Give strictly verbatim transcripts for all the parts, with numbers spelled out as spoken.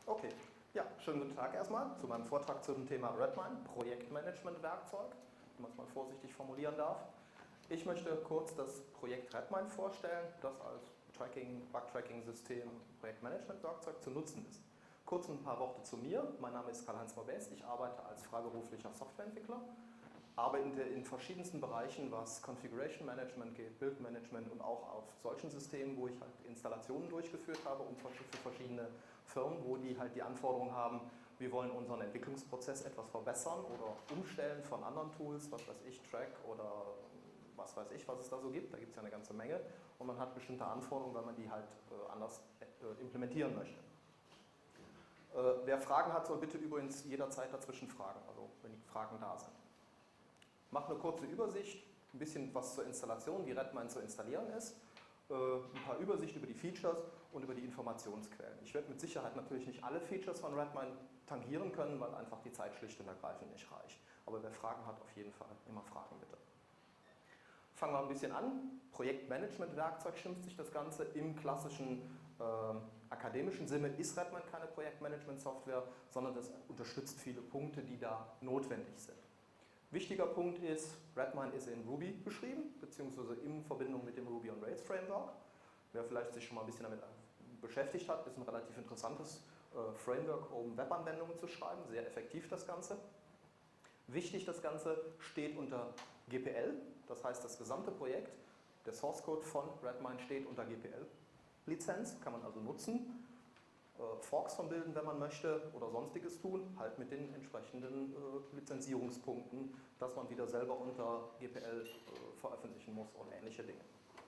Okay, ja, schönen guten Tag erstmal zu meinem Vortrag zum Thema Redmine, Projektmanagement-Werkzeug, wenn man es mal vorsichtig formulieren darf. Ich möchte kurz das Projekt Redmine vorstellen, das als Tracking, Bug-Tracking-System, Projektmanagement-Werkzeug zu nutzen ist. Kurz ein paar Worte zu mir. Mein Name ist Karl-Heinz Mabes, ich arbeite als freiberuflicher Softwareentwickler, arbeite in verschiedensten Bereichen, was Configuration Management geht, Build Management und auch auf solchen Systemen, wo ich halt Installationen durchgeführt habe und für verschiedene Firmen, wo die halt die Anforderungen haben, wir wollen unseren Entwicklungsprozess etwas verbessern oder umstellen von anderen Tools, was weiß ich, Track oder was weiß ich, was es da so gibt. Da gibt es ja eine ganze Menge und man hat bestimmte Anforderungen, weil man die halt äh, anders äh, implementieren möchte. Äh, wer Fragen hat, soll bitte übrigens jederzeit dazwischen fragen, also wenn die Fragen da sind. Ich mache eine kurze Übersicht, ein bisschen was zur Installation, wie Redmine zu installieren ist, äh, ein paar Übersicht über die Features und über die Informationsquellen. Ich werde mit Sicherheit natürlich nicht alle Features von Redmine tangieren können, weil einfach die Zeit schlicht und ergreifend nicht reicht. Aber wer Fragen hat, auf jeden Fall immer fragen bitte. Fangen wir ein bisschen an. Projektmanagement-Werkzeug schimpft sich das Ganze. Im klassischen äh, akademischen Sinne ist Redmine keine Projektmanagement-Software, sondern das unterstützt viele Punkte, die da notwendig sind. Wichtiger Punkt ist, Redmine ist in Ruby geschrieben, beziehungsweise in Verbindung mit dem Ruby on Rails Framework. Wer vielleicht sich schon mal ein bisschen damit beschäftigt hat, ist ein relativ interessantes äh, Framework, um Webanwendungen zu schreiben. Sehr effektiv das Ganze. Wichtig, das Ganze steht unter G P L, das heißt das gesamte Projekt, der Source Code von Redmine steht unter G P L-Lizenz, kann man also nutzen, äh, Forks von bilden, wenn man möchte oder sonstiges tun, halt mit den entsprechenden äh, Lizenzierungspunkten, dass man wieder selber unter G P L äh, veröffentlichen muss und ähnliche Dinge.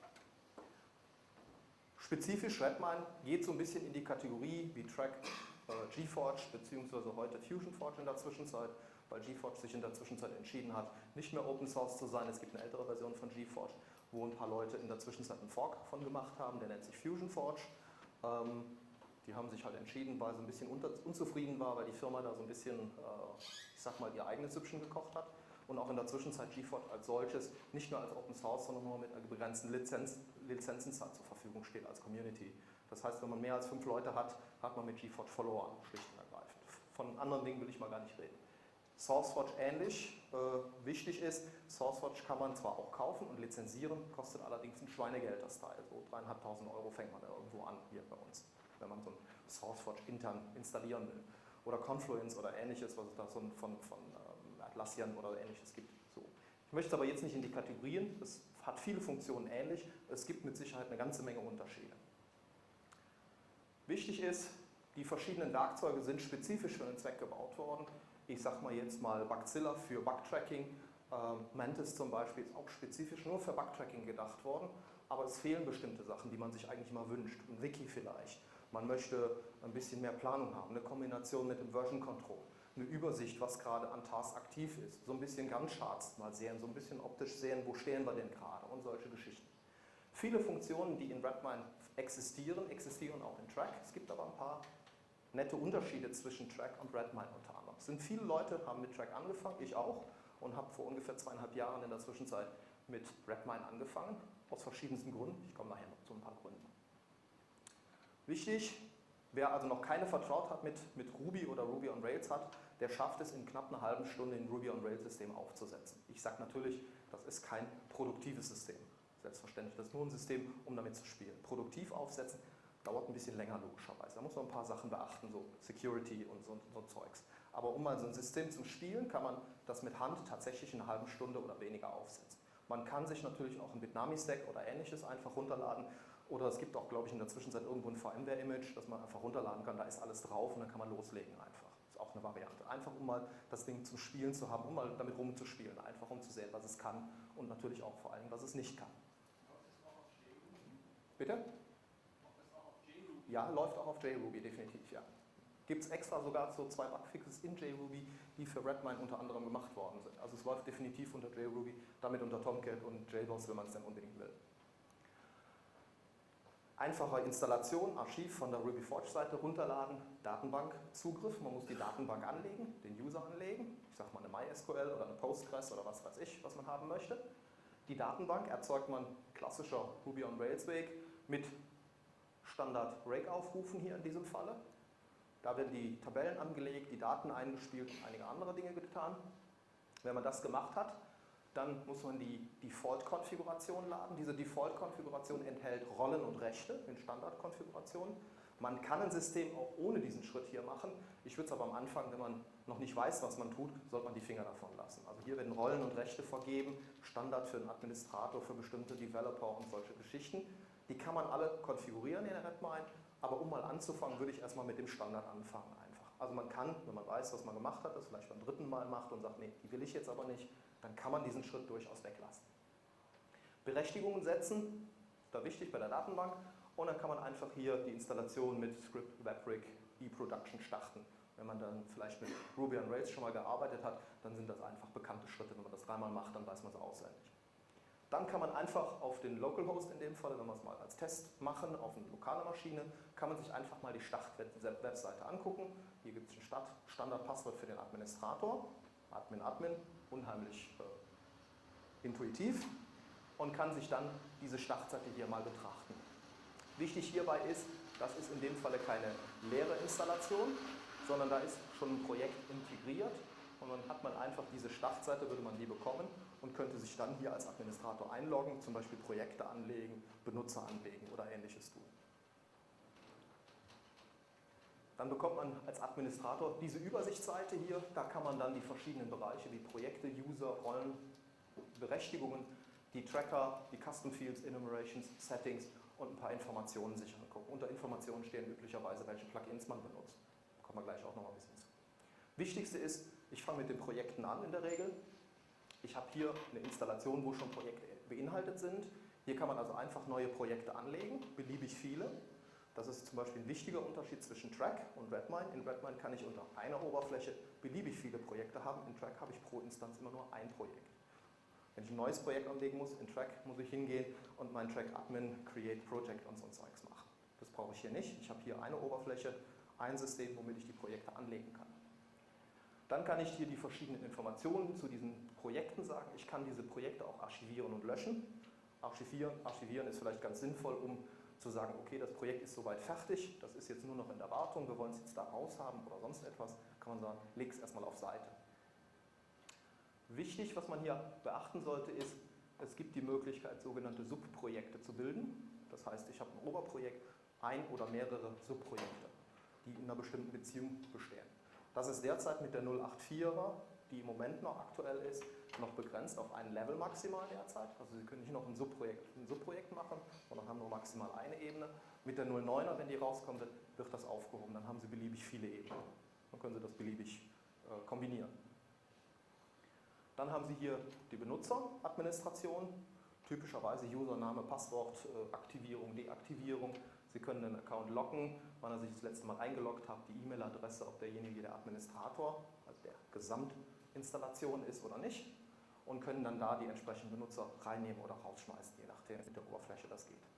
Spezifisch Redmine geht so ein bisschen in die Kategorie wie Track, äh, GeForge bzw. heute FusionForge in der Zwischenzeit, weil GeForge sich in der Zwischenzeit entschieden hat, nicht mehr Open Source zu sein. Es gibt eine ältere Version von GeForge, wo ein paar Leute in der Zwischenzeit einen Fork von gemacht haben, der nennt sich FusionForge. Ähm, die haben sich halt entschieden, weil sie ein bisschen unter, unzufrieden war, weil die Firma da so ein bisschen, äh, ich sag mal, ihr eigenes Süppchen gekocht hat. Und auch in der Zwischenzeit GeForge als solches nicht nur als Open Source, sondern nur mit einer begrenzten Lizenz, Lizenzenzahl zur Verfügung steht als Community. Das heißt, wenn man mehr als fünf Leute hat, hat man mit GeForge verloren, schlicht und ergreifend. Von anderen Dingen will ich mal gar nicht reden. SourceForge ähnlich, äh, wichtig ist, SourceForge kann man zwar auch kaufen und lizenzieren, kostet allerdings ein Schweinegeld das Teil. So dreieinhalbtausend Euro fängt man da irgendwo an, hier bei uns, wenn man so ein SourceForge intern installieren will. Oder Confluence oder ähnliches, was es da so von, von ähm, Atlassian oder ähnliches gibt. So. Ich möchte aber jetzt nicht in die Kategorien, es hat viele Funktionen ähnlich, es gibt mit Sicherheit eine ganze Menge Unterschiede. Wichtig ist, die verschiedenen Werkzeuge sind spezifisch für den Zweck gebaut worden. Ich sage mal jetzt mal Bugzilla für Bugtracking, ähm, Mantis zum Beispiel ist auch spezifisch nur für Bugtracking gedacht worden, aber es fehlen bestimmte Sachen, die man sich eigentlich mal wünscht. Ein Wiki vielleicht. Man möchte ein bisschen mehr Planung haben, eine Kombination mit dem Version Control, eine Übersicht, was gerade an Tasks aktiv ist, so ein bisschen Gantt-Charts mal sehen, so ein bisschen optisch sehen, wo stehen wir denn gerade und solche Geschichten. Viele Funktionen, die in Redmine existieren, existieren auch in Track. Es gibt aber ein paar nette Unterschiede zwischen Track und Redmine unter anderem. Es sind viele Leute, haben mit Track angefangen, ich auch, und habe vor ungefähr zweieinhalb Jahren in der Zwischenzeit mit Redmine angefangen, aus verschiedensten Gründen. Ich komme nachher noch zu ein paar Gründen. Wichtig, wer also noch keine Vertrautheit mit, mit Ruby oder Ruby on Rails hat, der schafft es in knapp einer halben Stunde ein Ruby on Rails System aufzusetzen. Ich sage natürlich, das ist kein produktives System. Selbstverständlich, das ist nur ein System, um damit zu spielen. Produktiv aufsetzen dauert ein bisschen länger logischerweise. Da muss man ein paar Sachen beachten, so Security und so, so Zeugs. Aber um mal so ein System zum Spielen, kann man das mit Hand tatsächlich in einer halben Stunde oder weniger aufsetzen. Man kann sich natürlich auch ein Bitnami-Stack oder ähnliches einfach runterladen. Oder es gibt auch, glaube ich, in der Zwischenzeit irgendwo ein VMware-Image, das man einfach runterladen kann. Da ist alles drauf und dann kann man loslegen einfach. Das ist auch eine Variante. Einfach um mal das Ding zum Spielen zu haben, um mal damit rumzuspielen. Einfach um zu sehen, was es kann und natürlich auch vor allem, was es nicht kann. Bitte? Ja, läuft auch auf JRuby, definitiv, ja. Gibt es extra sogar so zwei Bugfixes in JRuby, die für Redmine unter anderem gemacht worden sind. Also es läuft definitiv unter JRuby, damit unter Tomcat und J DOS, wenn man es dann unbedingt will. Einfache Installation, Archiv von der RubyForge-Seite runterladen, Datenbankzugriff, man muss die Datenbank anlegen, den User anlegen, ich sage mal eine MySQL oder eine Postgres oder was weiß ich, was man haben möchte. Die Datenbank erzeugt man klassischer Ruby on Rails Weg mit Standard Rake aufrufen hier in diesem Falle. Da werden die Tabellen angelegt, die Daten eingespielt und einige andere Dinge getan. Wenn man das gemacht hat, dann muss man die Default-Konfiguration laden. Diese Default-Konfiguration enthält Rollen und Rechte in Standardkonfigurationen. Man kann ein System auch ohne diesen Schritt hier machen. Ich würde es aber am Anfang, wenn man noch nicht weiß, was man tut, sollte man die Finger davon lassen. Also hier werden Rollen und Rechte vergeben, Standard für einen Administrator, für bestimmte Developer und solche Geschichten. Die kann man alle konfigurieren in der Redmine, aber um mal anzufangen, würde ich erstmal mit dem Standard anfangen einfach. Also man kann, wenn man weiß, was man gemacht hat, das vielleicht beim dritten Mal macht und sagt, nee, die will ich jetzt aber nicht, dann kann man diesen Schritt durchaus weglassen. Berechtigungen setzen, da wichtig bei der Datenbank. Und dann kann man einfach hier die Installation mit Script Webrig eProduction starten. Wenn man dann vielleicht mit Ruby on Rails schon mal gearbeitet hat, dann sind das einfach bekannte Schritte. Wenn man das dreimal macht, dann weiß man es auswendig. Dann kann man einfach auf den Localhost in dem Fall, wenn wir es mal als Test machen, auf eine lokale Maschine, kann man sich einfach mal die Start-Webseite angucken. Hier gibt es ein Standardpasswort für den Administrator, Admin Admin, unheimlich äh, intuitiv, und kann sich dann diese Startseite hier mal betrachten. Wichtig hierbei ist, das ist in dem Falle keine leere Installation, sondern da ist schon ein Projekt integriert und dann hat man einfach diese Startseite, würde man die bekommen und könnte sich dann hier als Administrator einloggen, zum Beispiel Projekte anlegen, Benutzer anlegen oder ähnliches tun. Dann bekommt man als Administrator diese Übersichtsseite hier, da kann man dann die verschiedenen Bereiche wie Projekte, User, Rollen, Berechtigungen, die Tracker, die Custom Fields, Enumerations, Settings und ein paar Informationen sich angucken. Unter Informationen stehen üblicherweise, welche Plugins man benutzt. Da kommen wir gleich auch noch mal ein bisschen zu. Wichtigste ist, ich fange mit den Projekten an in der Regel. Ich habe hier eine Installation, wo schon Projekte beinhaltet sind. Hier kann man also einfach neue Projekte anlegen, beliebig viele. Das ist zum Beispiel ein wichtiger Unterschied zwischen Track und Redmine. In Redmine kann ich unter einer Oberfläche beliebig viele Projekte haben. In Track habe ich pro Instanz immer nur ein Projekt. Wenn ich ein neues Projekt anlegen muss, in Track muss ich hingehen und meinen Track Admin, Create Project und so ein Zeugs machen. Das brauche ich hier nicht. Ich habe hier eine Oberfläche, ein System, womit ich die Projekte anlegen kann. Dann kann ich hier die verschiedenen Informationen zu diesen Projekten sagen. Ich kann diese Projekte auch archivieren und löschen. Archivieren, archivieren ist vielleicht ganz sinnvoll, um zu sagen, okay, das Projekt ist soweit fertig, das ist jetzt nur noch in der Wartung, wir wollen es jetzt da raushaben oder sonst etwas, kann man sagen, leg es erstmal auf Seite. Wichtig, was man hier beachten sollte, ist, es gibt die Möglichkeit, sogenannte Subprojekte zu bilden. Das heißt, ich habe ein Oberprojekt, ein oder mehrere Subprojekte, die in einer bestimmten Beziehung bestehen. Das ist derzeit mit der null acht vierer, die im Moment noch aktuell ist, noch begrenzt auf ein Level maximal derzeit. Also Sie können nicht noch ein Subprojekt, ein Subprojekt machen, sondern haben nur maximal eine Ebene. Mit der null neuner, wenn die rauskommt, wird das aufgehoben. Dann haben Sie beliebig viele Ebenen. Dann können Sie das beliebig äh, kombinieren. Dann haben Sie hier die Benutzeradministration, typischerweise Username, Passwort, Aktivierung, Deaktivierung. Sie können den Account locken, wann er sich das letzte Mal eingeloggt hat, die E-Mail-Adresse, ob derjenige der Administrator, also der Gesamtinstallation ist oder nicht, und können dann da die entsprechenden Benutzer reinnehmen oder rausschmeißen, je nachdem, mit der Oberfläche das geht.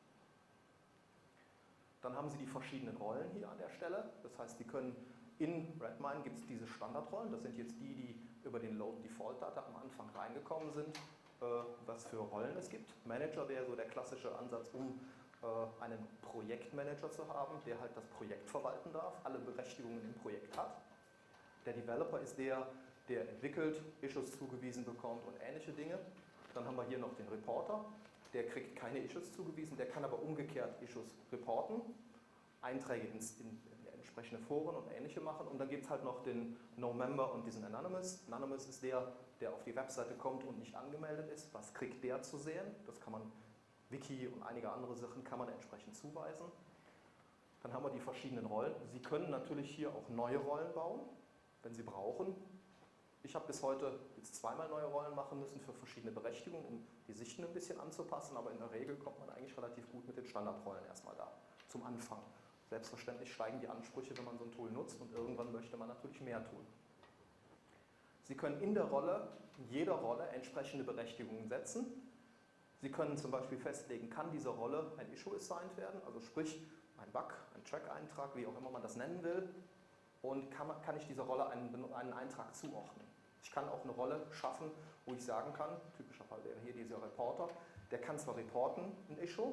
Dann haben Sie die verschiedenen Rollen hier an der Stelle, das heißt, Sie können in Redmine gibt es diese Standardrollen, das sind jetzt die, die über den Load Default Data am Anfang reingekommen sind, äh, was für Rollen es gibt. Manager wäre so der klassische Ansatz, um äh, einen Projektmanager zu haben, der halt das Projekt verwalten darf, alle Berechtigungen im Projekt hat. Der Developer ist der, der entwickelt, Issues zugewiesen bekommt und ähnliche Dinge. Dann haben wir hier noch den Reporter, der kriegt keine Issues zugewiesen, der kann aber umgekehrt Issues reporten, Einträge ins, in, entsprechende Foren und ähnliche machen. Und dann gibt es halt noch den No-Member und diesen Anonymous. Anonymous ist der, der auf die Webseite kommt und nicht angemeldet ist. Was kriegt der zu sehen? Das kann man, Wiki und einige andere Sachen kann man entsprechend zuweisen. Dann haben wir die verschiedenen Rollen. Sie können natürlich hier auch neue Rollen bauen, wenn Sie brauchen. Ich habe bis heute jetzt zweimal neue Rollen machen müssen für verschiedene Berechtigungen, um die Sichten ein bisschen anzupassen, aber in der Regel kommt man eigentlich relativ gut mit den Standardrollen erstmal da, zum Anfang. Selbstverständlich steigen die Ansprüche, wenn man so ein Tool nutzt, und irgendwann möchte man natürlich mehr tun. Sie können in der Rolle, in jeder Rolle entsprechende Berechtigungen setzen. Sie können zum Beispiel festlegen, kann diese Rolle ein Issue assigned werden, also sprich ein Bug, ein Track-Eintrag, wie auch immer man das nennen will, und kann, man, kann ich dieser Rolle einen, einen Eintrag zuordnen. Ich kann auch eine Rolle schaffen, wo ich sagen kann, typischer Fall wäre hier dieser Reporter, der kann zwar reporten, ein Issue, also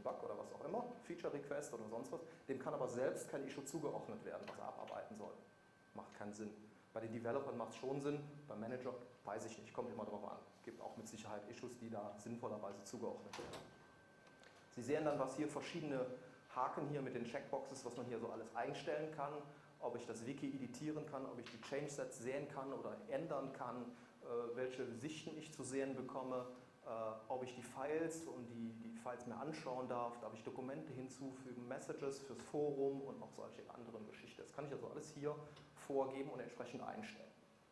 Bug oder was auch immer, Feature Request oder sonst was, dem kann aber selbst kein Issue zugeordnet werden, was er abarbeiten soll. Macht keinen Sinn. Bei den Developern macht es schon Sinn, beim Manager weiß ich nicht, kommt immer darauf an. Es gibt auch mit Sicherheit Issues, die da sinnvollerweise zugeordnet werden. Sie sehen dann, was hier verschiedene Haken hier mit den Checkboxes, was man hier so alles einstellen kann, ob ich das Wiki editieren kann, ob ich die Change Sets sehen kann oder ändern kann, äh, welche Sichten ich zu sehen bekomme, äh, ob ich die Files und die, die Files mir anschauen darf, darf ich Dokumente hinzufügen, Messages fürs Forum und auch solche anderen Geschichten. Das kann ich also alles hier vorgeben und entsprechend einstellen.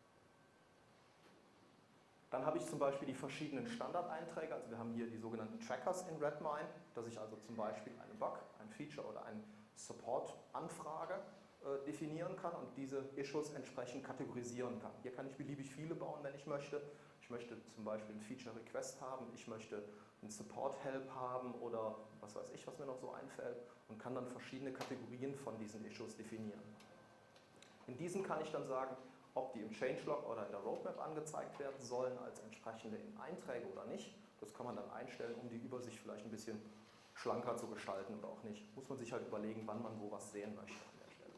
Dann habe ich zum Beispiel die verschiedenen Standardeinträge, also wir haben hier die sogenannten Trackers in Redmine, dass ich also zum Beispiel einen Bug, ein Feature oder eine Support-Anfrage äh, definieren kann und diese Issues entsprechend kategorisieren kann. Hier kann ich beliebig viele bauen, wenn ich möchte. Ich möchte zum Beispiel ein Feature Request haben, ich möchte einen Support Help haben oder was weiß ich, was mir noch so einfällt und kann dann verschiedene Kategorien von diesen Issues definieren. In diesen kann ich dann sagen, ob die im Changelog oder in der Roadmap angezeigt werden sollen als entsprechende Einträge oder nicht. Das kann man dann einstellen, um die Übersicht vielleicht ein bisschen schlanker zu gestalten oder auch nicht. Muss man sich halt überlegen, wann man wo was sehen möchte an der Stelle.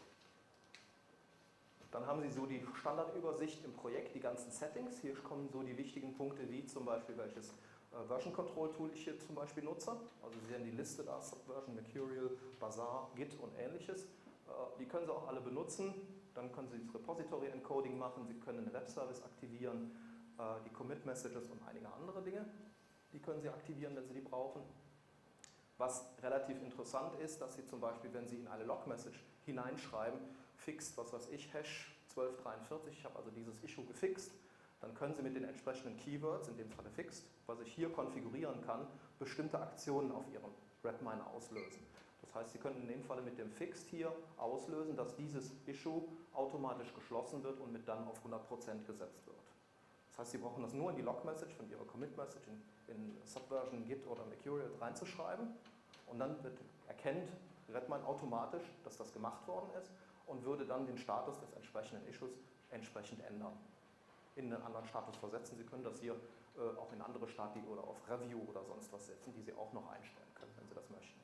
Dann haben Sie so die Standardübersicht im Projekt, die ganzen Settings. Hier kommen so die wichtigen Punkte, wie zum Beispiel welches äh, Version Control Tool ich hier zum Beispiel nutze. Also Sie sehen die Liste da, Subversion, Mercurial, Bazaar, Git und ähnliches. Die können Sie auch alle benutzen, dann können Sie das Repository Encoding machen, Sie können einen Webservice aktivieren, die Commit Messages und einige andere Dinge, die können Sie aktivieren, wenn Sie die brauchen. Was relativ interessant ist, dass Sie zum Beispiel, wenn Sie in eine Log-Message hineinschreiben, fixt, was weiß ich, Hash zwölf dreiundvierzig, ich habe also dieses Issue gefixt, dann können Sie mit den entsprechenden Keywords, in dem Falle fixt, was ich hier konfigurieren kann, bestimmte Aktionen auf Ihrem Redmine auslösen. Das heißt, Sie können in dem Falle mit dem Fixed hier auslösen, dass dieses Issue automatisch geschlossen wird und mit dann auf hundert Prozent gesetzt wird. Das heißt, Sie brauchen das nur in die Log-Message von Ihrer Commit-Message in, in Subversion, Git oder Mercurial reinzuschreiben und dann wird, erkennt Redmine automatisch, dass das gemacht worden ist und würde dann den Status des entsprechenden Issues entsprechend ändern. In einen anderen Status versetzen. Sie können das hier äh, auch in andere Stati oder auf Review oder sonst was setzen, die Sie auch noch einstellen können, wenn Sie das möchten.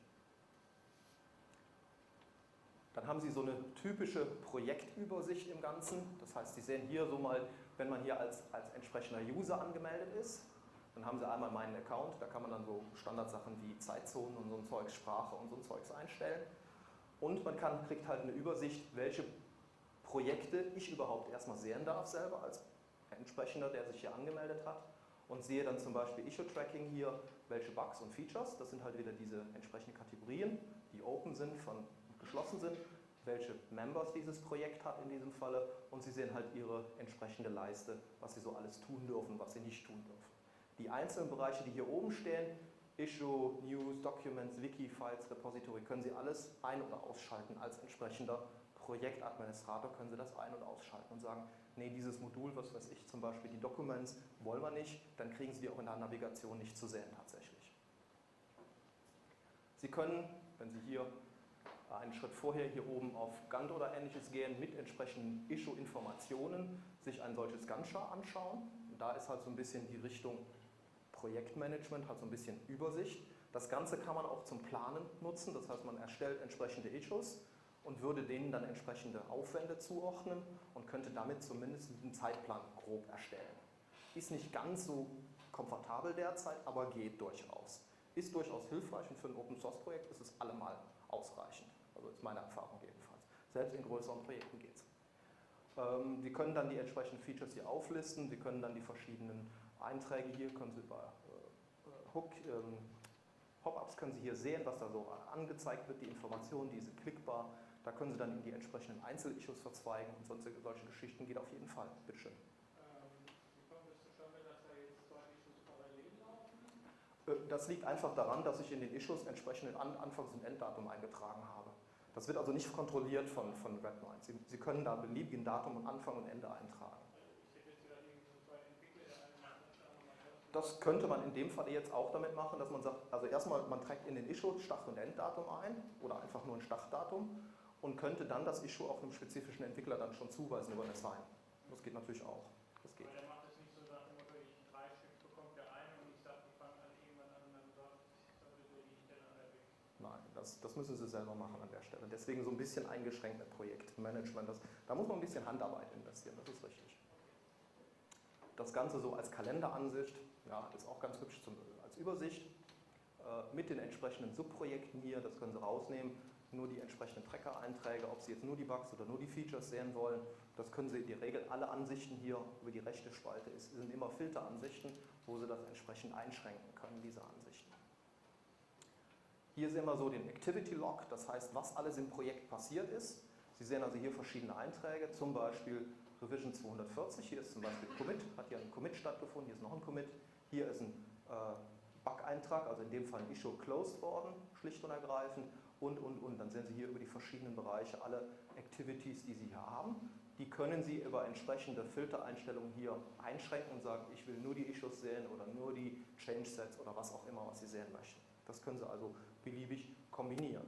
Dann haben Sie so eine typische Projektübersicht im Ganzen. Das heißt, Sie sehen hier so mal, wenn man hier als, als entsprechender User angemeldet ist, dann haben Sie einmal meinen Account, da kann man dann so Standardsachen wie Zeitzonen und so ein Zeugs, Sprache und so ein Zeugs einstellen. Und man kann, kriegt halt eine Übersicht, welche Projekte ich überhaupt erstmal sehen darf selber als Entsprechender, der sich hier angemeldet hat. Und sehe dann zum Beispiel Issue-Tracking hier, welche Bugs und Features, das sind halt wieder diese entsprechenden Kategorien, die open sind, von geschlossen sind, welche Members dieses Projekt hat in diesem Falle und Sie sehen halt Ihre entsprechende Leiste, was Sie so alles tun dürfen, was Sie nicht tun dürfen. Die einzelnen Bereiche, die hier oben stehen, Issue, News, Documents, Wiki, Files, Repository, können Sie alles ein- oder ausschalten. Als entsprechender Projektadministrator können Sie das ein- und ausschalten und sagen, nee, dieses Modul, was weiß ich, zum Beispiel die Documents, wollen wir nicht, dann kriegen Sie die auch in der Navigation nicht zu sehen tatsächlich. Sie können, wenn Sie hier einen Schritt vorher hier oben auf Gantt oder ähnliches gehen, mit entsprechenden Issue-Informationen sich ein solches Gantt-Chart anschauen. Und da ist halt so ein bisschen die Richtung Projektmanagement, hat so ein bisschen Übersicht. Das Ganze kann man auch zum Planen nutzen, das heißt, man erstellt entsprechende Issues und würde denen dann entsprechende Aufwände zuordnen und könnte damit zumindest einen Zeitplan grob erstellen. Ist nicht ganz so komfortabel derzeit, aber geht durchaus. Ist durchaus hilfreich und für ein Open-Source-Projekt ist es allemal ausreichend. Also ist meine Erfahrung jedenfalls. Selbst in größeren Projekten geht es. Ähm, Sie können dann die entsprechenden Features hier auflisten, Sie können dann die verschiedenen Einträge hier, können Sie über äh, Hook, ähm, Pop-ups können Sie hier sehen, was da so angezeigt wird, die Informationen, die sind klickbar. Da können Sie dann in die entsprechenden Einzel-Issues verzweigen und sonstige solche Geschichten geht auf jeden Fall. Bitte schön. Das liegt einfach daran, dass ich in den Issues entsprechend ein Anfangs- und Enddatum eingetragen habe. Das wird also nicht kontrolliert von, von Redmine. Sie, Sie können da beliebigen Datum und Anfang und Ende eintragen. Das könnte man in dem Fall jetzt auch damit machen, dass man sagt, also erstmal, man trägt in den Issue Start- und Enddatum ein oder einfach nur ein Startdatum und könnte dann das Issue auch einem spezifischen Entwickler dann schon zuweisen über eine Assign. Das geht natürlich auch. Das geht. Das, das müssen Sie selber machen an der Stelle. Deswegen so ein bisschen eingeschränkt mit Projektmanagement. Das, da muss man ein bisschen Handarbeit investieren, das ist richtig. Das Ganze so als Kalenderansicht, ja, ist auch ganz hübsch zum, als Übersicht. Äh, mit den entsprechenden Subprojekten hier, das können Sie rausnehmen. Nur die entsprechenden Tracker-Einträge, ob Sie jetzt nur die Bugs oder nur die Features sehen wollen, das können Sie in der Regel, alle Ansichten hier über die rechte Spalte ist, sind immer Filteransichten, wo Sie das entsprechend einschränken können, diese Ansichten. Hier sehen wir so den Activity Log, das heißt, was alles im Projekt passiert ist. Sie sehen also hier verschiedene Einträge, zum Beispiel Revision zweihundertvierzig, hier ist zum Beispiel ein Commit, hat hier ein Commit stattgefunden, hier ist noch ein Commit, hier ist ein äh, Bug-Eintrag, also in dem Fall ein Issue closed worden, schlicht und ergreifend. Und, und, und. Dann sehen Sie hier über die verschiedenen Bereiche alle Activities, die Sie hier haben. Die können Sie über entsprechende Filtereinstellungen hier einschränken und sagen, ich will nur die Issues sehen oder nur die Change Sets oder was auch immer, was Sie sehen möchten. Das können Sie also beliebig kombinieren.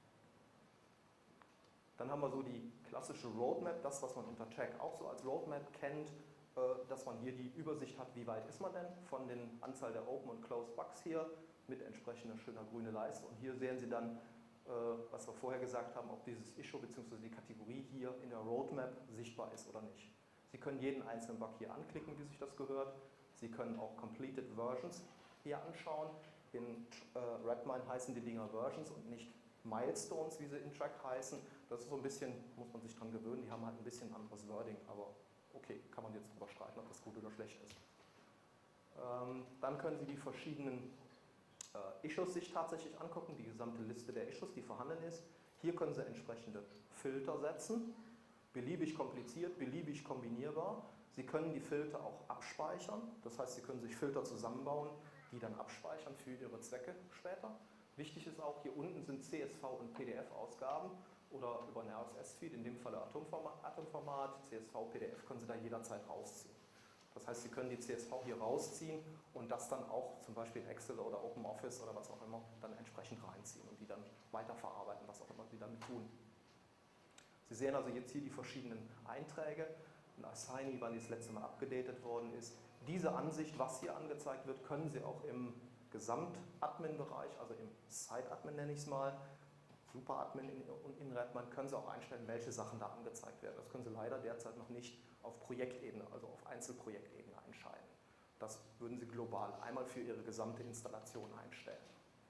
Dann haben wir so die klassische Roadmap, das, was man unter Check auch so als Roadmap kennt, dass man hier die Übersicht hat, wie weit ist man denn von der Anzahl der Open und Closed Bugs hier mit entsprechender schöner grüner Leiste. Und hier sehen Sie dann, was wir vorher gesagt haben, ob dieses Issue bzw. die Kategorie hier in der Roadmap sichtbar ist oder nicht. Sie können jeden einzelnen Bug hier anklicken, wie sich das gehört. Sie können auch Completed Versions hier anschauen. In äh, Redmine heißen die Dinger Versions und nicht Milestones, wie sie in Track heißen. Das ist so ein bisschen, muss man sich dran gewöhnen, die haben halt ein bisschen anderes Wording, aber okay, kann man jetzt drüber streiten, ob das gut oder schlecht ist. Ähm, dann können Sie die verschiedenen Äh, Issues sich tatsächlich angucken, die gesamte Liste der Issues, die vorhanden ist. Hier können Sie entsprechende Filter setzen, beliebig kompliziert, beliebig kombinierbar. Sie können die Filter auch abspeichern, das heißt, Sie können sich Filter zusammenbauen, die dann abspeichern für Ihre Zwecke später. Wichtig ist auch, hier unten sind C S V und P D F-Ausgaben oder über ein R S S-Feed, in dem Fall Atomformat, Atomformat, C S V, P D F können Sie da jederzeit rausziehen. Das heißt, Sie können die C S V hier rausziehen und das dann auch zum Beispiel in Excel oder OpenOffice oder was auch immer dann entsprechend reinziehen und die dann weiterverarbeiten, was auch immer Sie damit tun. Sie sehen also jetzt hier die verschiedenen Einträge, ein Assigny, wann die das letzte Mal abgedatet worden ist. Diese Ansicht, was hier angezeigt wird, können Sie auch im Gesamt-Admin-Bereich, also im Site-Admin nenne ich es mal, Super-Admin und in Redmine können Sie auch einstellen, welche Sachen da angezeigt werden. Das können Sie leider derzeit noch nicht auf Projektebene, also auf Einzelprojektebene einschalten. Das würden Sie global einmal für Ihre gesamte Installation einstellen.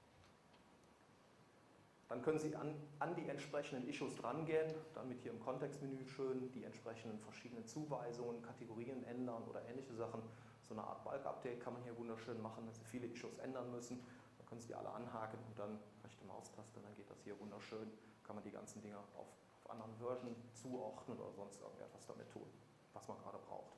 Dann können Sie an, an die entsprechenden Issues drangehen, dann mit hier im Kontextmenü schön die entsprechenden verschiedenen Zuweisungen, Kategorien ändern oder ähnliche Sachen. So eine Art Bulk-Update kann man hier wunderschön machen, dass Sie viele Issues ändern müssen. Dann können Sie die alle anhaken und dann rechte Maustaste, dann geht das hier wunderschön. Kann man die ganzen Dinger auf, auf anderen Versionen zuordnen oder sonst irgendetwas damit tun, was man gerade braucht.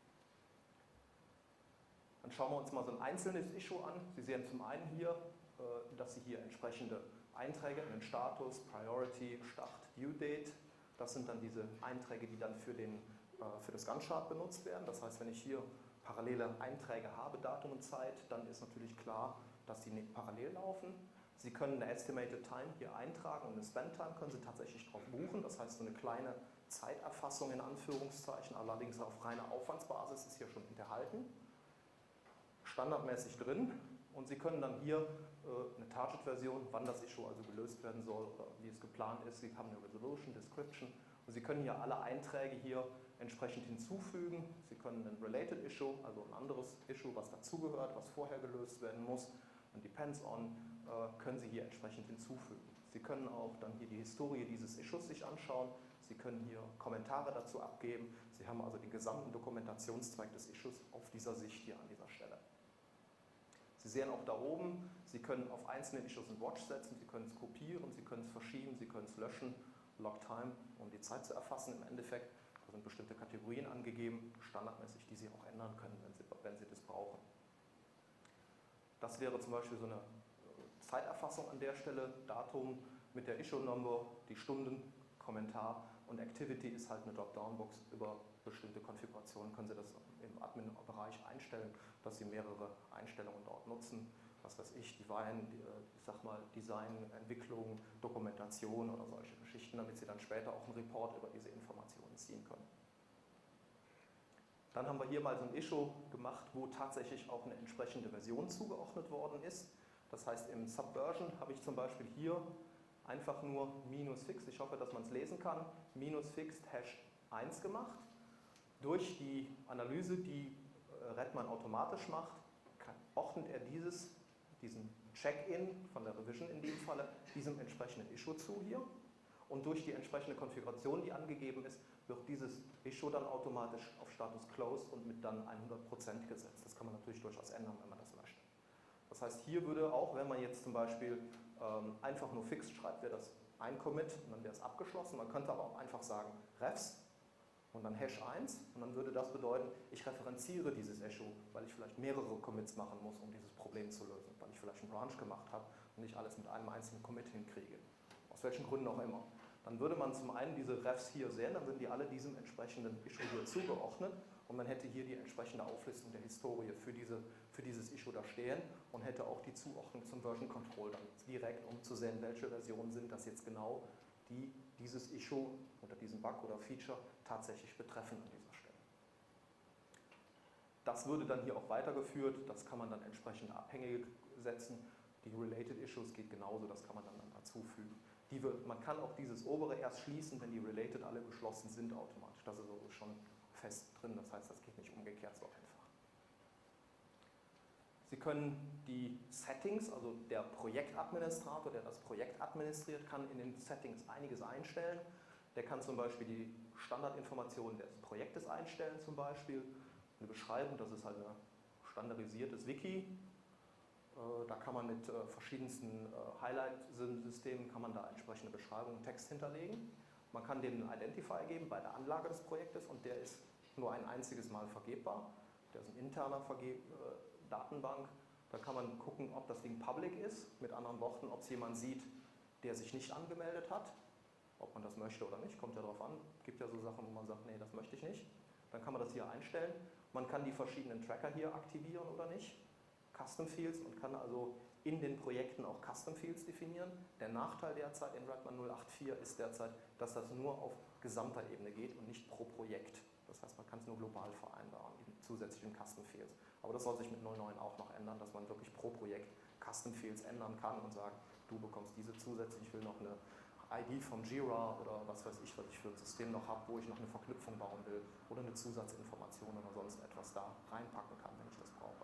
Dann schauen wir uns mal so ein einzelnes Issue an. Sie sehen zum einen hier, dass Sie hier entsprechende Einträge, einen Status, Priority, Start, Due Date. Das sind dann diese Einträge, die dann für, den, für das Gantt-Chart benutzt werden. Das heißt, wenn ich hier parallele Einträge habe, Datum und Zeit, dann ist natürlich klar, dass die parallel laufen. Sie können eine Estimated Time hier eintragen und eine Spend Time können Sie tatsächlich drauf buchen. Das heißt, so eine kleine Zeiterfassung in Anführungszeichen, allerdings auf reiner Aufwandsbasis ist hier schon enthalten. Standardmäßig drin. Und Sie können dann hier äh, eine Target-Version, wann das Issue also gelöst werden soll oder wie es geplant ist. Sie haben eine Resolution, Description und Sie können hier alle Einträge hier entsprechend hinzufügen. Sie können ein Related Issue, also ein anderes Issue, was dazugehört, was vorher gelöst werden muss, und Depends on, äh, können Sie hier entsprechend hinzufügen. Sie können auch dann hier die Historie dieses Issues sich anschauen. Sie können hier Kommentare dazu abgeben. Sie haben also den gesamten Dokumentationszweig des Issues auf dieser Sicht hier an dieser Stelle. Sie sehen auch da oben, Sie können auf einzelne Issues ein Watch setzen, Sie können es kopieren, Sie können es verschieben, Sie können es löschen, Logtime, um die Zeit zu erfassen im Endeffekt. Da sind bestimmte Kategorien angegeben, standardmäßig, die Sie auch ändern können, wenn Sie, wenn Sie das brauchen. Das wäre zum Beispiel so eine Zeiterfassung an der Stelle, Datum mit der Issue Number, die Stunden, Kommentar und Activity ist halt eine Dropdown-Box. Über bestimmte Konfigurationen können Sie das im Admin-Bereich einstellen, dass Sie mehrere Einstellungen dort nutzen. Was weiß ich, Design, ich sag mal Design, Entwicklung, Dokumentation oder solche Geschichten, damit Sie dann später auch einen Report über diese Informationen ziehen können. Dann haben wir hier mal so ein Issue gemacht, wo tatsächlich auch eine entsprechende Version zugeordnet worden ist. Das heißt, im Subversion habe ich zum Beispiel hier einfach nur minus fixed, ich hoffe, dass man es lesen kann, minus fixed hash eins gemacht. Durch die Analyse, die Redmine automatisch macht, kann, ordnet er dieses, diesen Check-in von der Revision in dem Falle, diesem entsprechenden Issue zu hier. Und durch die entsprechende Konfiguration, die angegeben ist, wird dieses Issue dann automatisch auf Status Closed und mit dann hundert Prozent gesetzt. Das kann man natürlich durchaus ändern, wenn man das möchte. Das heißt, hier würde auch, wenn man jetzt zum Beispiel ähm, einfach nur fixed schreibt, wäre das ein Commit und dann wäre es abgeschlossen. Man könnte aber auch einfach sagen refs und dann hash eins und dann würde das bedeuten, ich referenziere dieses Issue, weil ich vielleicht mehrere Commits machen muss, um dieses Problem zu lösen, weil ich vielleicht einen Branch gemacht habe und nicht alles mit einem einzelnen Commit hinkriege. Aus welchen Gründen auch immer. Dann würde man zum einen diese Refs hier sehen, dann würden die alle diesem entsprechenden Issue hier zugeordnet und man hätte hier die entsprechende Auflistung der Historie für, diese, für dieses Issue da stehen und hätte auch die Zuordnung zum Version Control dann direkt, um zu sehen, welche Versionen sind das jetzt genau, die dieses Issue oder diesen Bug oder Feature tatsächlich betreffen an dieser Stelle. Das würde dann hier auch weitergeführt, das kann man dann entsprechend Abhängige setzen. Die Related Issues geht genauso, das kann man dann, dann dazufügen. Die wird, man kann auch dieses obere erst schließen, wenn die Related alle geschlossen sind automatisch. Das ist also schon fest drin, das heißt, das geht nicht umgekehrt so einfach. Sie können die Settings, also der Projektadministrator, der das Projekt administriert, kann in den Settings einiges einstellen. Der kann zum Beispiel die Standardinformationen des Projektes einstellen, zum Beispiel eine Beschreibung, das ist halt ein standardisiertes Wiki. Da kann man mit verschiedensten Highlight-Systemen kann man da entsprechende Beschreibungen, Text hinterlegen. Man kann dem einen Identifier geben bei der Anlage des Projektes und der ist nur ein einziges Mal vergebbar. Der ist ein interner Verge- Datenbank. Da kann man gucken, ob das Ding public ist. Mit anderen Worten, ob es jemand sieht, der sich nicht angemeldet hat. Ob man das möchte oder nicht, kommt ja darauf an. Es gibt ja so Sachen, wo man sagt, nee, das möchte ich nicht. Dann kann man das hier einstellen. Man kann die verschiedenen Tracker hier aktivieren oder nicht. Custom Fields und kann also in den Projekten auch Custom Fields definieren. Der Nachteil derzeit in Redmine null acht vier ist derzeit, dass das nur auf gesamter Ebene geht und nicht pro Projekt. Das heißt, man kann es nur global vereinbaren, in zusätzlichen Custom Fields. Aber das soll sich mit null neun auch noch ändern, dass man wirklich pro Projekt Custom Fields ändern kann und sagt, du bekommst diese zusätzlich, ich will noch eine I D vom Jira oder was weiß ich, was ich für ein System noch habe, wo ich noch eine Verknüpfung bauen will oder eine Zusatzinformation oder sonst etwas da reinpacken kann, wenn ich das brauche.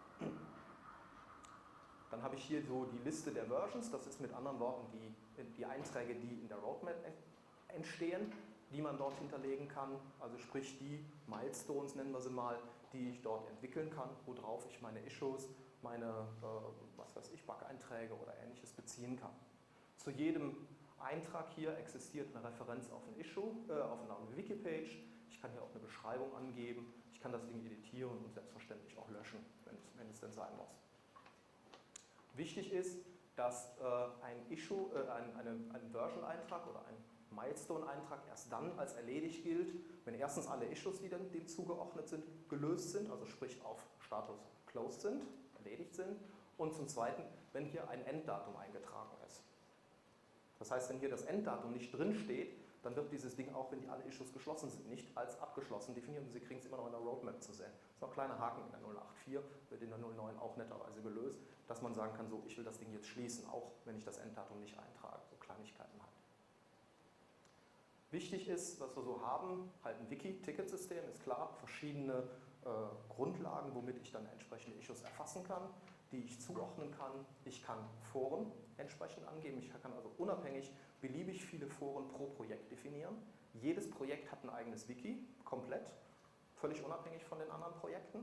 Dann habe ich hier so die Liste der Versions, das ist mit anderen Worten die, die Einträge, die in der Roadmap entstehen, die man dort hinterlegen kann, also sprich die Milestones, nennen wir sie mal, die ich dort entwickeln kann, worauf ich meine Issues, meine, äh, was weiß ich, Bug-Einträge oder ähnliches beziehen kann. Zu jedem Eintrag hier existiert eine Referenz auf ein Issue, äh, auf eine Wikipage, ich kann hier auch eine Beschreibung angeben, ich kann das Ding editieren und selbstverständlich auch löschen, wenn es, wenn es denn sein muss. Wichtig ist, dass äh, ein Issue, äh, ein, eine, ein Version-Eintrag oder ein Milestone-Eintrag erst dann als erledigt gilt, wenn erstens alle Issues, die dann dem zugeordnet sind, gelöst sind, also sprich auf Status closed sind, erledigt sind, und zum Zweiten, wenn hier ein Enddatum eingetragen ist. Das heißt, wenn hier das Enddatum nicht drin steht, dann wird dieses Ding auch, wenn die alle Issues geschlossen sind, nicht als abgeschlossen definiert und Sie kriegen es immer noch in der Roadmap zu sehen. Das ist noch ein kleiner Haken in der null acht vier, wird in der null neun auch netterweise gelöst, dass man sagen kann, so, ich will das Ding jetzt schließen, auch wenn ich das Enddatum nicht eintrage, so Kleinigkeiten halt. Wichtig ist, was wir so haben, halt ein Wiki-Ticketsystem, ist klar, verschiedene äh, Grundlagen, womit ich dann entsprechende Issues erfassen kann, die ich zuordnen kann. Ich kann Foren entsprechend angeben, ich kann also unabhängig beliebig viele Foren pro Projekt definieren. Jedes Projekt hat ein eigenes Wiki, komplett, völlig unabhängig von den anderen Projekten.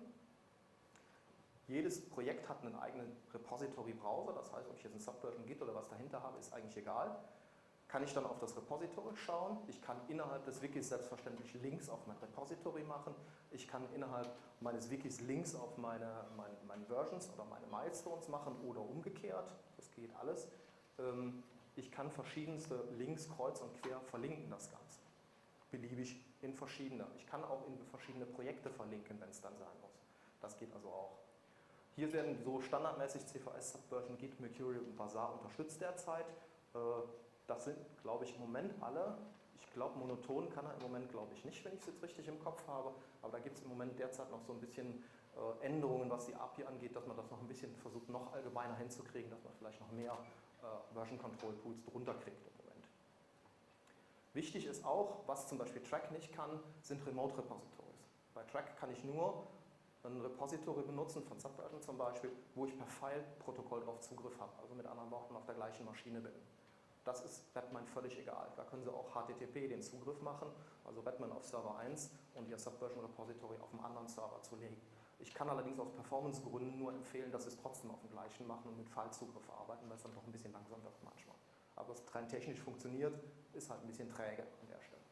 Jedes Projekt hat einen eigenen Repository-Browser, das heißt, ob ich jetzt ein Subversion Git oder was dahinter habe, ist eigentlich egal. Kann ich dann auf das Repository schauen, ich kann innerhalb des Wikis selbstverständlich Links auf mein Repository machen, ich kann innerhalb meines Wikis Links auf meine, meine, meine Versions oder meine Milestones machen oder umgekehrt, das geht alles. Ich kann verschiedenste Links kreuz und quer verlinken, das Ganze, beliebig in verschiedene. Ich kann auch in verschiedene Projekte verlinken, wenn es dann sein muss, das geht also auch. Hier werden so standardmäßig C V S, Subversion, Git, Mercurial und Bazaar unterstützt derzeit. Das sind, glaube ich, im Moment alle. Ich glaube, monoton kann er im Moment, glaube ich, nicht, wenn ich es jetzt richtig im Kopf habe. Aber da gibt es im Moment derzeit noch so ein bisschen äh, Änderungen, was die A P I angeht, dass man das noch ein bisschen versucht, noch allgemeiner hinzukriegen, dass man vielleicht noch mehr äh, Version Control Tools drunter kriegt im Moment. Wichtig ist auch, was zum Beispiel Track nicht kann, sind Remote Repositories. Bei Track kann ich nur ein Repository benutzen, von Subversion zum Beispiel, wo ich per File-Protokoll drauf Zugriff habe, also mit anderen Worten auf der gleichen Maschine bin. Das ist Redmine völlig egal. Da können Sie auch H T T P den Zugriff machen, also Redmine auf Server eins und Ihr Subversion Repository auf einem anderen Server zu legen. Ich kann allerdings aus Performance-Gründen nur empfehlen, dass Sie es trotzdem auf dem gleichen machen und mit File-Zugriff arbeiten, weil es dann doch ein bisschen langsam wird manchmal. Aber es rein technisch funktioniert, ist halt ein bisschen träge an der Stelle.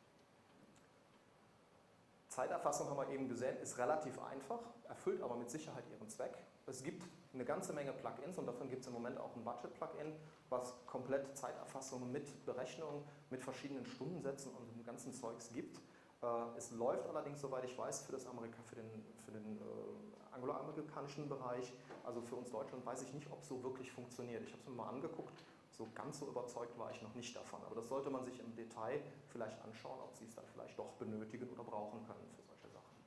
Zeiterfassung haben wir eben gesehen, ist relativ einfach, erfüllt aber mit Sicherheit ihren Zweck. Es gibt eine ganze Menge Plugins und davon gibt es im Moment auch ein Budget-Plugin, was komplett Zeiterfassung mit Berechnungen, mit verschiedenen Stundensätzen und dem ganzen Zeugs gibt. Es läuft allerdings, soweit ich weiß, für, das Amerika, für den, für den äh, angloamerikanischen Bereich, also für uns Deutschland, weiß ich nicht, ob es so wirklich funktioniert. Ich habe es mir mal angeguckt, so ganz so überzeugt war ich noch nicht davon. Aber das sollte man sich im Detail vielleicht anschauen, ob Sie es dann vielleicht doch benötigen oder brauchen können für solche Sachen.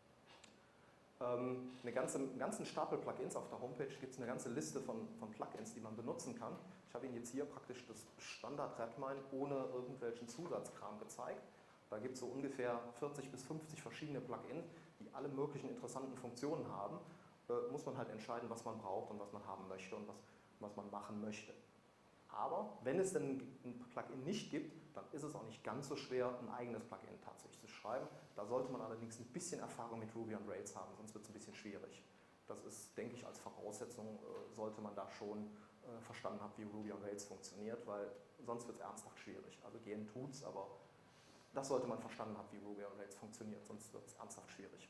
Ähm, eine ganze, einen ganzen Stapel Plugins auf der Homepage, gibt es eine ganze Liste von, von Plugins, die man benutzen kann. Ich habe Ihnen jetzt hier praktisch das Standard Redmine ohne irgendwelchen Zusatzkram gezeigt. Da gibt es so ungefähr vierzig bis fünfzig verschiedene Plugins, die alle möglichen interessanten Funktionen haben. Äh, muss man halt entscheiden, was man braucht und was man haben möchte und was, was man machen möchte. Aber wenn es denn ein Plugin nicht gibt, dann ist es auch nicht ganz so schwer, ein eigenes Plugin tatsächlich zu schreiben. Da sollte man allerdings ein bisschen Erfahrung mit Ruby on Rails haben, sonst wird es ein bisschen schwierig. Das ist, denke ich, als Voraussetzung äh, sollte man da schon äh, verstanden haben, wie Ruby on Rails funktioniert, weil sonst wird es ernsthaft schwierig. Also gehen tut's, aber das sollte man verstanden haben, wie Ruby on Rails funktioniert, sonst wird es ernsthaft schwierig.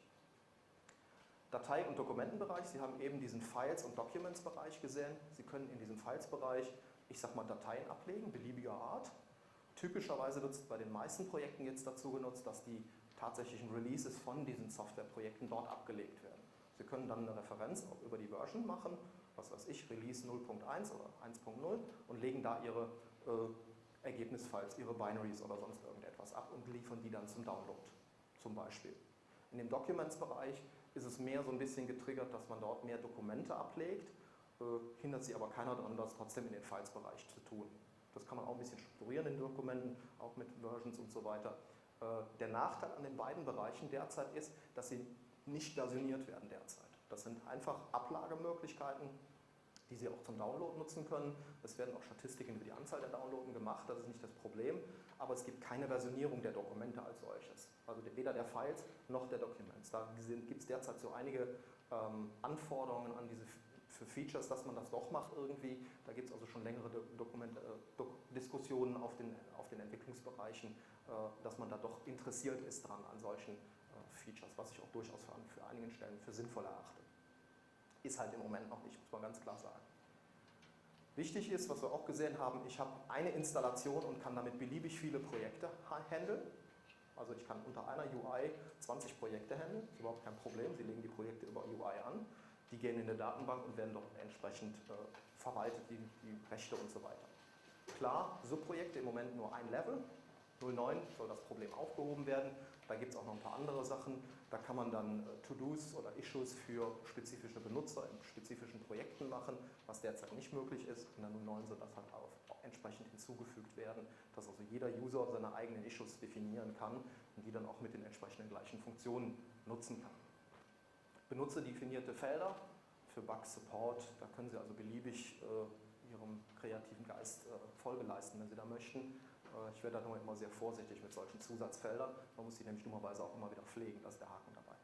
Datei- und Dokumentenbereich, Sie haben eben diesen Files- und Documents-Bereich gesehen. Sie können in diesem Files-Bereich, ich sag mal, Dateien ablegen, beliebiger Art. Typischerweise wird es bei den meisten Projekten jetzt dazu genutzt, dass die tatsächlichen Releases von diesen Softwareprojekten dort abgelegt werden. Sie können dann eine Referenz auch über die Version machen, was weiß ich, Release null Punkt eins oder eins Punkt null und legen da Ihre äh, Ergebnisfiles, Ihre Binaries oder sonst irgendetwas ab und liefern die dann zum Download, zum Beispiel. In dem Documents-Bereich ist es mehr so ein bisschen getriggert, dass man dort mehr Dokumente ablegt, äh, hindert Sie aber keiner daran, das trotzdem in den Files-Bereich zu tun. Das kann man auch ein bisschen strukturieren in Dokumenten, auch mit Versions und so weiter. Äh, der Nachteil an den beiden Bereichen derzeit ist, dass sie nicht versioniert werden derzeit. Das sind einfach Ablagemöglichkeiten, die Sie auch zum Download nutzen können. Es werden auch Statistiken über die Anzahl der Downloaden gemacht, das ist nicht das Problem, aber es gibt keine Versionierung der Dokumente als solches. Also weder der Files noch der Documents. Da gibt es derzeit so einige ähm, Anforderungen an diese für Features, dass man das doch macht irgendwie. Da gibt es also schon längere Dokumente, äh, Dok Diskussionen auf den, auf den Entwicklungsbereichen, äh, dass man da doch interessiert ist dran an solchen äh, Features, was ich auch durchaus für, für einigen Stellen für sinnvoll erachte. Ist halt im Moment noch nicht, muss man ganz klar sagen. Wichtig ist, was wir auch gesehen haben, ich habe eine Installation und kann damit beliebig viele Projekte handeln. Also ich kann unter einer U I zwanzig Projekte handeln, ist überhaupt kein Problem. Sie legen die Projekte über U I an, die gehen in eine Datenbank und werden dort entsprechend äh, verwaltet, die, die Rechte und so weiter. Klar, Subprojekte im Moment nur ein Level, null Punkt neun soll das Problem aufgehoben werden. Da gibt es auch noch ein paar andere Sachen. Da kann man dann äh, To-Dos oder Issues für spezifische Benutzer in spezifischen Projekten machen, was derzeit nicht möglich ist. In der null Punkt neun soll das halt auch, auch entsprechend hinzugefügt werden, dass also jeder User seine eigenen Issues definieren kann und die dann auch mit den entsprechenden gleichen Funktionen nutzen kann. Benutzerdefinierte Felder für Bug Support, da können Sie also beliebig äh, Ihrem kreativen Geist äh, Folge leisten, wenn Sie da möchten. Ich werde da nur immer sehr vorsichtig mit solchen Zusatzfeldern. Man muss sie nämlich dummerweise auch immer wieder pflegen, das ist der Haken dabei.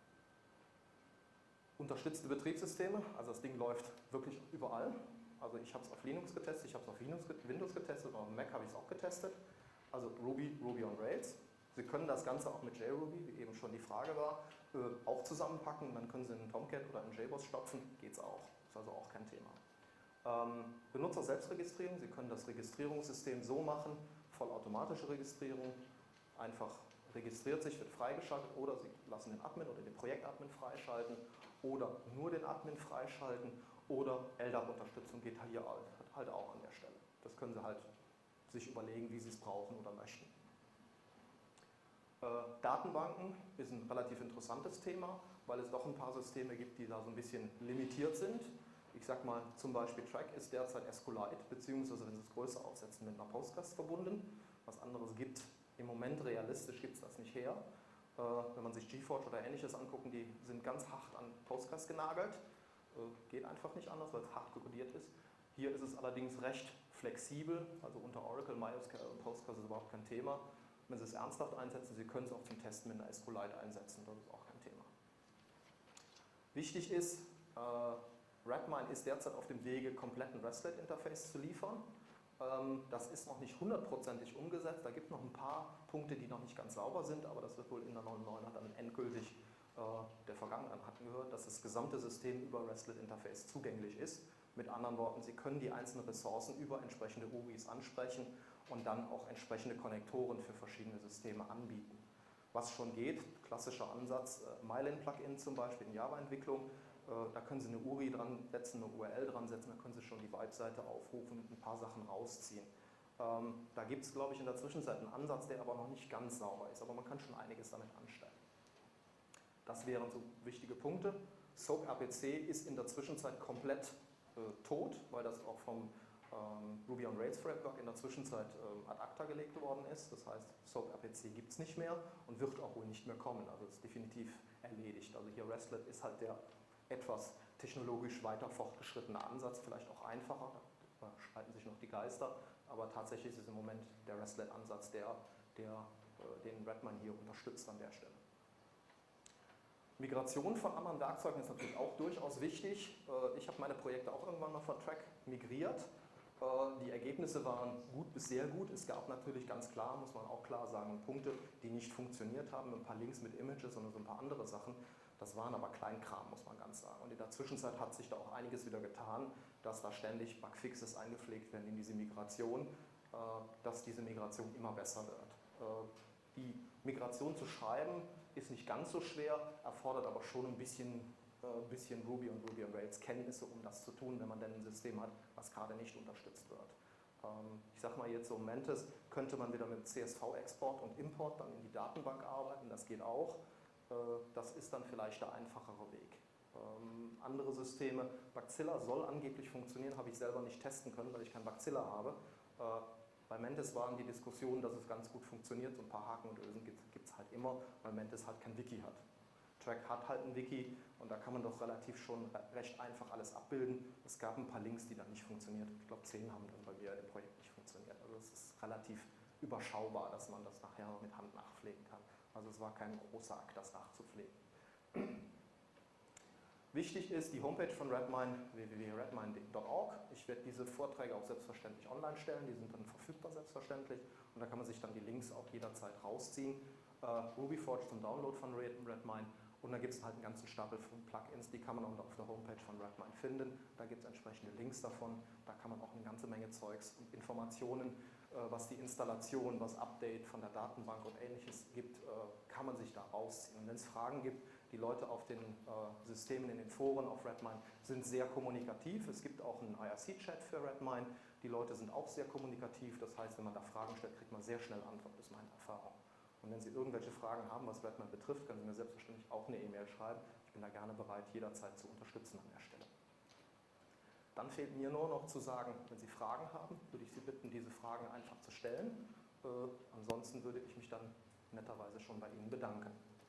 Unterstützte Betriebssysteme, also das Ding läuft wirklich überall. Also ich habe es auf Linux getestet, ich habe es auf Windows getestet und auf Mac habe ich es auch getestet. Also Ruby, Ruby on Rails. Sie können das Ganze auch mit JRuby, wie eben schon die Frage war, auch zusammenpacken. Dann können Sie in einen Tomcat oder in J BOSS stopfen, geht es auch. Ist also auch kein Thema. Ähm, Benutzer Selbstregistrierung, Sie können das Registrierungssystem so machen, vollautomatische Registrierung, einfach registriert sich, wird freigeschaltet oder Sie lassen den Admin oder den Projektadmin freischalten oder nur den Admin freischalten oder L D A P-Unterstützung geht hier halt auch an der Stelle. Das können Sie halt sich überlegen, wie Sie es brauchen oder möchten. Äh, Datenbanken ist ein relativ interessantes Thema, weil es doch ein paar Systeme gibt, die da so ein bisschen limitiert sind. Ich sag mal, zum Beispiel Track ist derzeit SQLite, beziehungsweise wenn Sie es größer aufsetzen, mit einer Postgres verbunden. Was anderes gibt im Moment realistisch gibt es das nicht her. Äh, wenn man sich GeForce oder ähnliches angucken, die sind ganz hart an Postgres genagelt. Äh, geht einfach nicht anders, weil es hart gekodiert ist. Hier ist es allerdings recht flexibel, also unter Oracle, MySQL und Postgres ist überhaupt kein Thema. Wenn Sie es ernsthaft einsetzen, Sie können es auch zum Testen mit einer SQLite einsetzen, das ist auch kein Thema. Wichtig ist, äh, Redmine ist derzeit auf dem Wege, kompletten RESTlet-Interface zu liefern. Ähm, das ist noch nicht hundertprozentig umgesetzt, da gibt es noch ein paar Punkte, die noch nicht ganz sauber sind, aber das wird wohl in der neun Punkt neun dann endgültig äh, der Vergangenheit gehört, dass das gesamte System über RESTlet-Interface zugänglich ist. Mit anderen Worten, Sie können die einzelnen Ressourcen über entsprechende U I s ansprechen und dann auch entsprechende Konnektoren für verschiedene Systeme anbieten. Was schon geht, klassischer Ansatz, äh, Mylin-Plugin zum Beispiel in Java-Entwicklung, äh, da können Sie eine U R I dran setzen, eine U R L dran setzen, da können Sie schon die Webseite aufrufen und ein paar Sachen rausziehen. Ähm, da gibt es, glaube ich, in der Zwischenzeit einen Ansatz, der aber noch nicht ganz sauber ist, aber man kann schon einiges damit anstellen. Das wären so wichtige Punkte. SoapRPC ist in der Zwischenzeit komplett äh, tot, weil das auch vom ähm, Ruby on Rails Framework in der Zwischenzeit ähm, ad acta gelegt worden ist. Das heißt, SoapRPC gibt es nicht mehr und wird auch wohl nicht mehr kommen. Also ist definitiv erledigt. Also hier RESTlet ist halt der etwas technologisch weiter fortgeschrittene Ansatz, vielleicht auch einfacher, da streiten sich noch die Geister, aber tatsächlich ist es im Moment der RESTlet-Ansatz, der, der äh, den Redmine hier unterstützt an der Stelle. Migration von anderen Werkzeugen ist natürlich auch durchaus wichtig. Ich habe meine Projekte auch irgendwann mal von Track migriert. Die Ergebnisse waren gut bis sehr gut. Es gab natürlich ganz klar, muss man auch klar sagen, Punkte, die nicht funktioniert haben. Ein paar Links mit Images und so ein paar andere Sachen. Das waren aber Kleinkram, muss man ganz sagen. Und in der Zwischenzeit hat sich da auch einiges wieder getan, dass da ständig Bugfixes eingepflegt werden in diese Migration, dass diese Migration immer besser wird. Die Migration zu schreiben ist nicht ganz so schwer, erfordert aber schon ein bisschen, äh, bisschen Ruby und Ruby on Rails Kenntnisse, um das zu tun, wenn man denn ein System hat, was gerade nicht unterstützt wird. Ähm, ich sage mal jetzt so Mantis könnte man wieder mit C S V-Export und Import dann in die Datenbank arbeiten, das geht auch. Äh, das ist dann vielleicht der einfachere Weg. Ähm, andere Systeme, Bugzilla soll angeblich funktionieren, habe ich selber nicht testen können, weil ich kein Bugzilla habe. Äh, Bei Mantis waren die Diskussionen, dass es ganz gut funktioniert, so ein paar Haken und Ösen gibt es halt immer, weil Mantis halt kein Wiki hat. Track hat halt ein Wiki und da kann man doch relativ schon recht einfach alles abbilden. Es gab ein paar Links, die dann nicht funktioniert. Ich glaube, zehn haben dann bei mir im Projekt nicht funktioniert. Also es ist relativ überschaubar, dass man das nachher mit Hand nachpflegen kann. Also es war kein großer Akt, das nachzupflegen. Wichtig ist die Homepage von Redmine, w w w punkt redmine punkt org. Ich werde diese Vorträge auch selbstverständlich online stellen, die sind dann verfügbar selbstverständlich und da kann man sich dann die Links auch jederzeit rausziehen. Uh, RubyForge zum Download von Redmine und da gibt es halt einen ganzen Stapel von Plugins, die kann man auch auf der Homepage von Redmine finden. Da gibt es entsprechende Links davon, da kann man auch eine ganze Menge Zeugs und Informationen, uh, was die Installation, was Update von der Datenbank und ähnliches gibt, uh, kann man sich da rausziehen. Und wenn es Fragen gibt, die Leute auf den äh, Systemen, in den Foren auf Redmine sind sehr kommunikativ. Es gibt auch einen I R C-Chat für Redmine. Die Leute sind auch sehr kommunikativ. Das heißt, wenn man da Fragen stellt, kriegt man sehr schnell Antwort. Das ist meine Erfahrung. Und wenn Sie irgendwelche Fragen haben, was Redmine betrifft, können Sie mir selbstverständlich auch eine E-Mail schreiben. Ich bin da gerne bereit, jederzeit zu unterstützen an der Stelle. Dann fehlt mir nur noch zu sagen, wenn Sie Fragen haben, würde ich Sie bitten, diese Fragen einfach zu stellen. Äh, ansonsten würde ich mich dann netterweise schon bei Ihnen bedanken.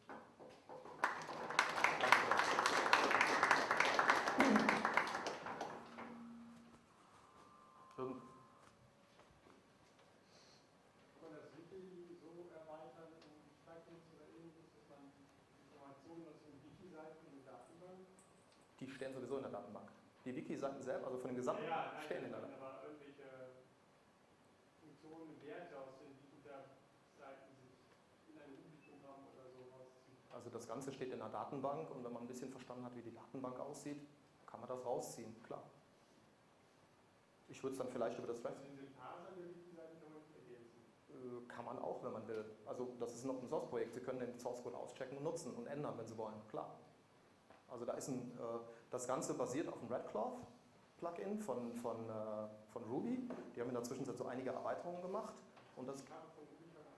Kann man das Wiki so erweitern um Plugins oder ähnliches, dass man Informationen aus den Wiki-Seiten in der Datenbank? Die stehen sowieso in der Datenbank. Die Wiki-Seiten selbst, also von dem gesamten, ja, ja, stehen in der Datenbank. Aber irgendwelche Funktionen, Werte aus den Wiki-Seiten sich in ein Wiki-Programm oder so rausziehen. Also das Ganze steht in der Datenbank und wenn man ein bisschen verstanden hat, wie die Datenbank aussieht, kann man das rausziehen, klar. Ich würde es dann vielleicht über das Thread. Also den Parser der Wiki-Seiten kann man nicht ergänzen. Kann man auch, wenn man will. Also das ist ein Open Source Projekt. Sie können den Source Code auschecken und nutzen und ändern, wenn Sie wollen, klar. Also da ist ein, das Ganze basiert auf einem Redcloth Plugin von, von, von Ruby. Die haben in der Zwischenzeit so einige Erweiterungen gemacht. Und das,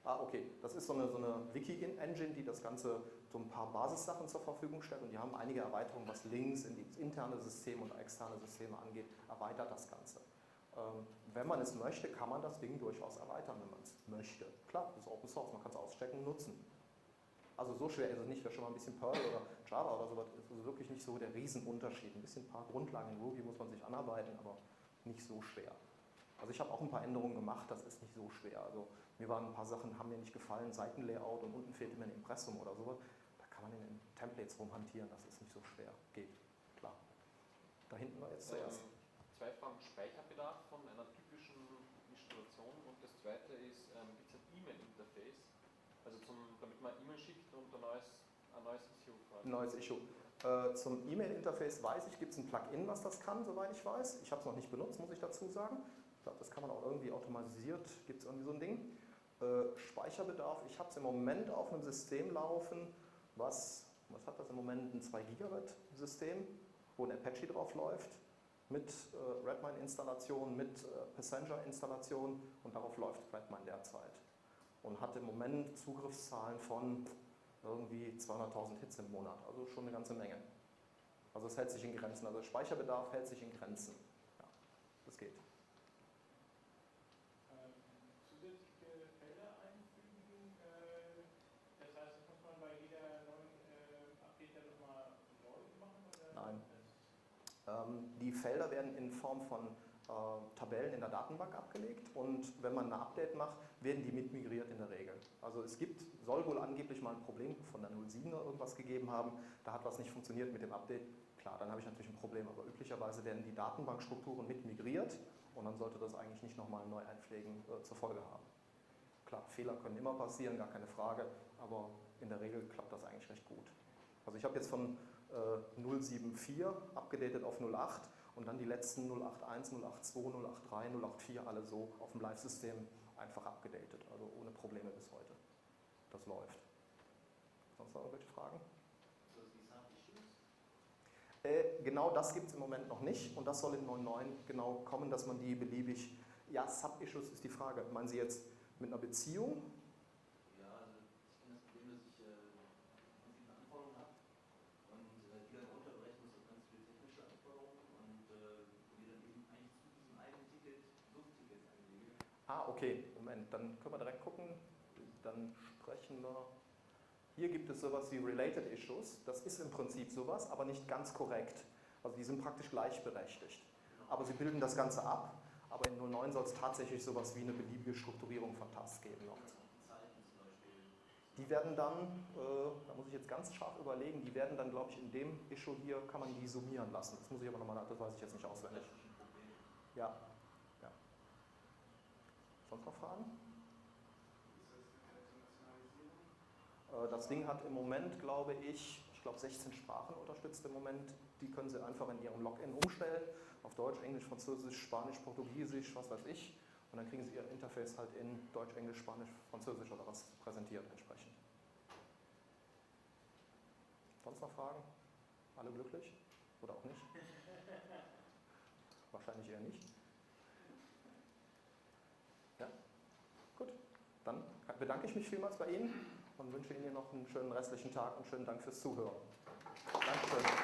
Ah, okay. Das ist so eine, so eine Wiki-Engine, die das Ganze so ein paar Basissachen zur Verfügung stellt und die haben einige Erweiterungen, was Links in die interne Systeme und externe Systeme angeht, erweitert das Ganze. Ähm, wenn man es möchte, kann man das Ding durchaus erweitern, wenn man es möchte. Klar, das ist Open Source, man kann es auschecken und nutzen. Also so schwer ist es nicht, wer schon mal ein bisschen Perl oder Java oder sowas ist, also wirklich nicht so der Riesenunterschied. Ein bisschen ein paar Grundlagen in Ruby muss man sich anarbeiten, aber nicht so schwer. Also ich habe auch ein paar Änderungen gemacht, das ist nicht so schwer. Also mir waren ein paar Sachen, haben mir nicht gefallen, Seitenlayout und unten fehlte mir ein Impressum oder sowas. Da kann man in den Templates rumhantieren, das ist nicht so schwer. Geht, klar. Da hinten war jetzt zuerst. Ähm, zwei Fragen: Speicherbedarf von einer typischen Installation und das zweite ist, ähm, gibt es ein E-Mail-Interface, also zum, damit man E-Mail schickt und ein neues, ein neues Issue quasi. Neues Issue. Äh, zum E-Mail-Interface weiß ich, gibt es ein Plugin, was das kann, soweit ich weiß. Ich habe es noch nicht benutzt, muss ich dazu sagen. Ich glaube, das kann man auch irgendwie automatisiert, gibt es irgendwie so ein Ding. Äh, Speicherbedarf, ich habe es im Moment auf einem System laufen, was, was hat das im Moment, ein zwei Gigabyte System, wo ein Apache drauf läuft, mit äh, Redmine-Installation, mit äh, Passenger-Installation und darauf läuft Redmine derzeit. Und hat im Moment Zugriffszahlen von irgendwie zweihunderttausend Hits im Monat, also schon eine ganze Menge. Also es hält sich in Grenzen, also der Speicherbedarf hält sich in Grenzen. Ja, das geht. Ähm, zusätzliche Felder einfügen, äh, das heißt, das muss man bei jeder neuen äh, Update dann nochmal neu machen? Oder? Nein. Ähm, die Felder werden in Form von äh, Tabellen in der Datenbank abgelegt und wenn man ein Update macht, werden die mitmigriert in der Regel. Also es gibt, soll wohl angeblich mal ein Problem von der null sieben oder irgendwas gegeben haben, da hat was nicht funktioniert mit dem Update. Klar, dann habe ich natürlich ein Problem, aber üblicherweise werden die Datenbankstrukturen mitmigriert und dann sollte das eigentlich nicht nochmal neu einpflegen äh, zur Folge haben. Klar, Fehler können immer passieren, gar keine Frage, aber in der Regel klappt das eigentlich recht gut. Also ich habe jetzt von äh, null sieben vier abgedatet auf null acht und dann die letzten null acht eins, null acht zwei, null acht drei, null acht vier alle so auf dem Live-System einfach abgedatet, also ohne Probleme bis heute. Das läuft. Sonst noch irgendwelche Fragen? Äh, genau das gibt es im Moment noch nicht und das soll in neun Punkt neun genau kommen, dass man die beliebig, ja, Sub-Issues ist die Frage, meinen Sie jetzt mit einer Beziehung? Ja, also ich kenne das Problem, dass ich äh, eine Anforderung habe und äh, die dann runterbrechen muss auf ganz viele technische Anforderungen und äh, die dann eben eigentlich zu diesem einen Ticket Subtickets anlege. Ah, okay, Moment, dann können wir direkt gucken, dann sprechen wir. Hier gibt es sowas wie Related Issues, das ist im Prinzip sowas, aber nicht ganz korrekt. Also die sind praktisch gleichberechtigt. Aber sie bilden das Ganze ab, aber in null neun soll es tatsächlich sowas wie eine beliebige Strukturierung von Tasks geben noch. Die werden dann, äh, da muss ich jetzt ganz scharf überlegen, die werden dann, glaube ich, in dem Issue hier, kann man die summieren lassen. Das muss ich aber nochmal, das weiß ich jetzt nicht auswendig. Ja, ja. Sonst noch Fragen? Das Ding hat im Moment, glaube ich, ich glaube sechzehn Sprachen unterstützt im Moment. Die können Sie einfach in Ihrem Login umstellen, auf Deutsch, Englisch, Französisch, Spanisch, Portugiesisch, was weiß ich. Und dann kriegen Sie Ihr Interface halt in Deutsch, Englisch, Spanisch, Französisch oder was präsentiert entsprechend. Sonst noch Fragen? Alle glücklich? Oder auch nicht? Wahrscheinlich eher nicht. Ja? Gut, dann bedanke ich mich vielmals bei Ihnen und wünsche Ihnen noch einen schönen restlichen Tag und schönen Dank fürs Zuhören. Dankeschön.